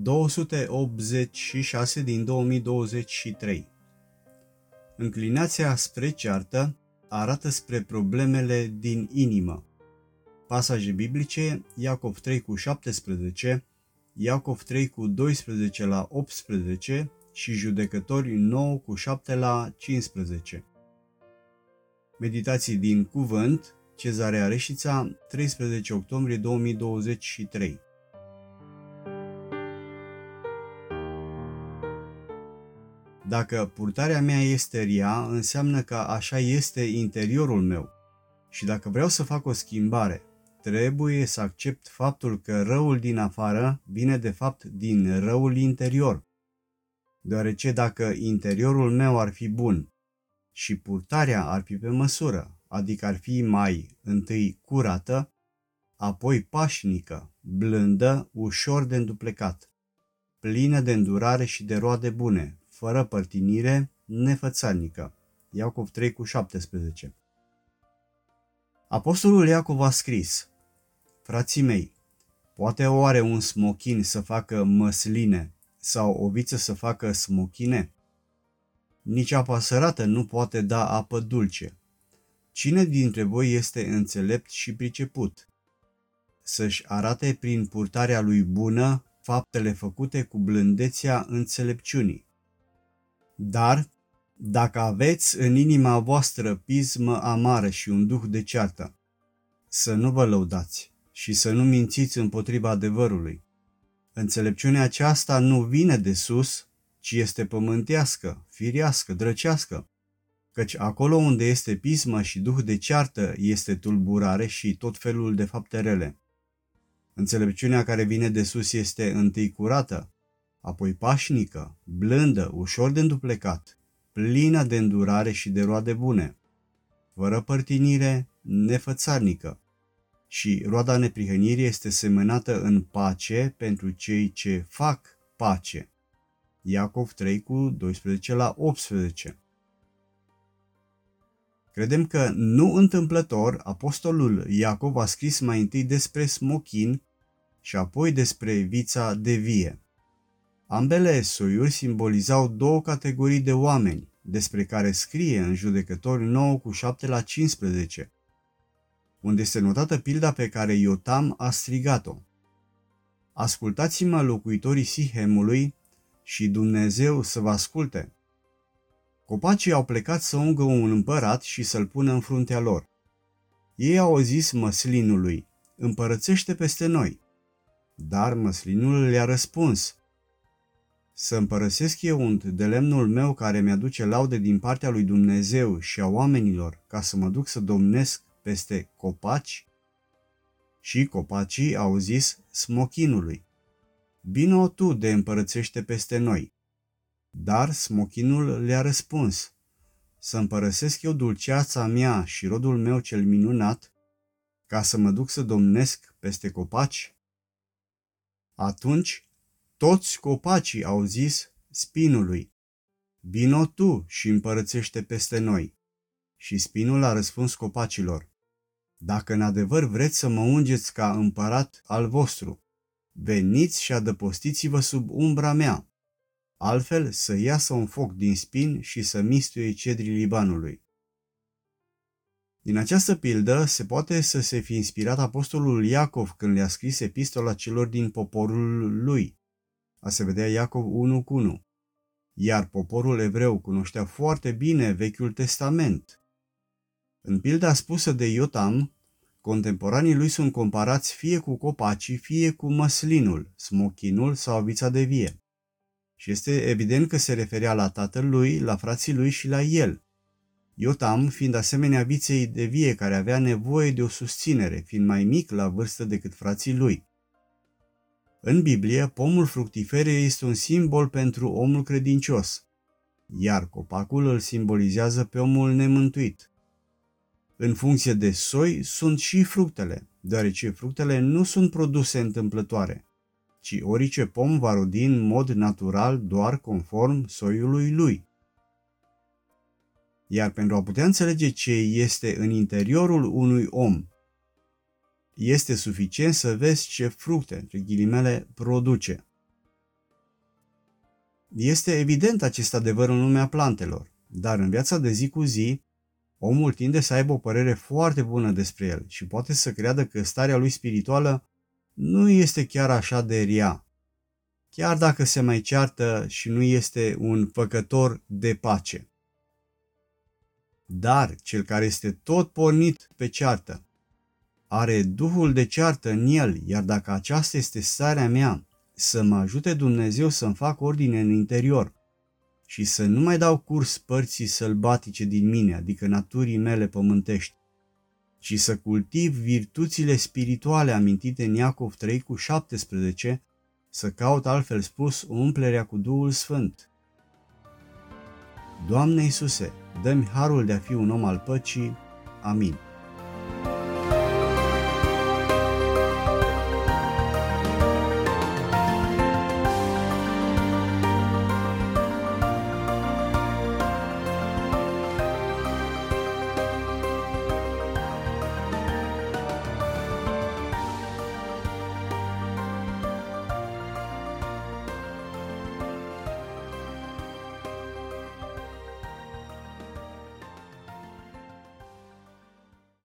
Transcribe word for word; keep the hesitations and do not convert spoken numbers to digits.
două sute optzeci și șase din două mii douăzeci și trei. Înclinația spre ceartă arată spre problemele din inimă. Pasaje biblice: Iacov trei cu șaptesprezece, Iacov trei cu doisprezece la optsprezece și Judecători nouă cu șapte la cincisprezece. Meditații din Cuvânt, Cezarea Reșița, treisprezece octombrie două mii douăzeci și trei. Dacă purtarea mea este rea, înseamnă că așa este interiorul meu. Și dacă vreau să fac o schimbare, trebuie să accept faptul că răul din afară vine de fapt din răul interior. Deoarece dacă interiorul meu ar fi bun și purtarea ar fi pe măsură, adică ar fi mai întâi curată, apoi pașnică, blândă, ușor de înduplecat, plină de îndurare și de roade bune, fără părtinire, nefățarnică. Iacov trei cu șaptesprezece. Apostolul Iacov a scris: Frații mei, poate oare un smochin să facă măsline sau o viță să facă smochine? Nici apa sărată nu poate da apă dulce. Cine dintre voi este înțelept și priceput? Să-și arate prin purtarea lui bună faptele făcute cu blândețea înțelepciunii. Dar, dacă aveți în inima voastră pismă amară și un duh de ceartă, să nu vă lăudați și să nu mințiți împotriva adevărului. Înțelepciunea aceasta nu vine de sus, ci este pământească, firească, drăcească, căci acolo unde este pismă și duh de ceartă este tulburare și tot felul de fapte rele. Înțelepciunea care vine de sus este întâi curată, apoi pașnică, blândă, ușor de înduplecat, plină de îndurare și de roade bune, fără părtinire, nefățarnică. Și roada neprihănirii este semănată în pace pentru cei ce fac pace. Iacov trei cu doisprezece la optsprezece. Credem că nu întâmplător apostolul Iacov a scris mai întâi despre smochin și apoi despre vița de vie. Ambele soiuri simbolizau două categorii de oameni, despre care scrie în Judecători nouă cu șapte la cincisprezece, unde este notată pilda pe care Iotam a strigat-o: Ascultați-mă, locuitorii Sihemului, și Dumnezeu să vă asculte. Copacii au plecat să ungă un împărat și să-l pună în fruntea lor. Ei au zis măslinului: Împărățește peste noi. Dar măslinul le-a răspuns: Să împărăsesc eu unt de lemnul meu care mi-aduce laude din partea lui Dumnezeu și a oamenilor, ca să mă duc să domnesc peste copaci? Și copacii au zis smochinului: Vino tu de împărățește peste noi. Dar smochinul le-a răspuns: Să împărăsesc eu dulceața mea și rodul meu cel minunat, ca să mă duc să domnesc peste copaci? Atunci toți copacii au zis spinului: Vino tu și împărățește peste noi. Și spinul a răspuns copacilor: Dacă în adevăr vreți să mă ungeți ca împărat al vostru, veniți și adăpostiți-vă sub umbra mea, altfel să iasă un foc din spin și să mistuie cedrii Libanului. Din această pildă se poate să se fi inspirat apostolul Iacov când le-a scris epistola celor din poporul lui. A se vedea Iacov unu cu unu. Iar poporul evreu cunoștea foarte bine Vechiul Testament. În pilda spusă de Iotam, contemporanii lui sunt comparați fie cu copacii, fie cu măslinul, smochinul sau vița de vie. Și este evident că se referea la tatăl lui, la frații lui și la el. Iotam fiind asemenea viței de vie care avea nevoie de o susținere, fiind mai mic la vârstă decât frații lui. În Biblie, pomul fructifer este un simbol pentru omul credincios, iar copacul îl simbolizează pe omul nemântuit. În funcție de soi sunt și fructele, deoarece fructele nu sunt produse întâmplătoare, ci orice pom va rodi în mod natural doar conform soiului lui. Iar pentru a putea înțelege ce este în interiorul unui om, este suficient să vezi ce fructe, între ghilimele, produce. Este evident acest adevăr în lumea plantelor, dar în viața de zi cu zi, omul tinde să aibă o părere foarte bună despre el și poate să creadă că starea lui spirituală nu este chiar așa de rea, chiar dacă se mai ceartă și nu este un făcător de pace. Dar cel care este tot pornit pe ceartă, are duhul de ceartă în el, iar dacă aceasta este starea mea, să mă ajute Dumnezeu să-mi fac ordine în interior și să nu mai dau curs părții sălbatice din mine, adică naturii mele pământești, ci să cultiv virtuțile spirituale amintite în Iacov trei cu șaptesprezece, să caut altfel spus umplerea cu Duhul Sfânt. Doamne Iisuse, dă-mi harul de a fi un om al păcii. Amin.